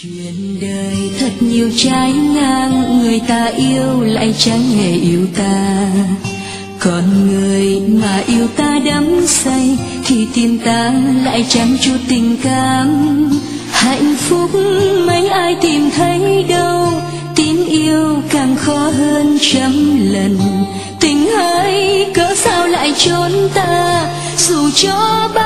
Chuyện đời thật nhiều trái ngang, người ta yêu lại chẳng hề yêu ta. Còn người mà yêu ta đắm say thì tim ta lại chẳng chút tình cảm. Hạnh phúc mấy ai tìm thấy đâu, tiếng yêu càng khó hơn trăm lần. Tình hay cớ sao lại trốn ta, dù cho bao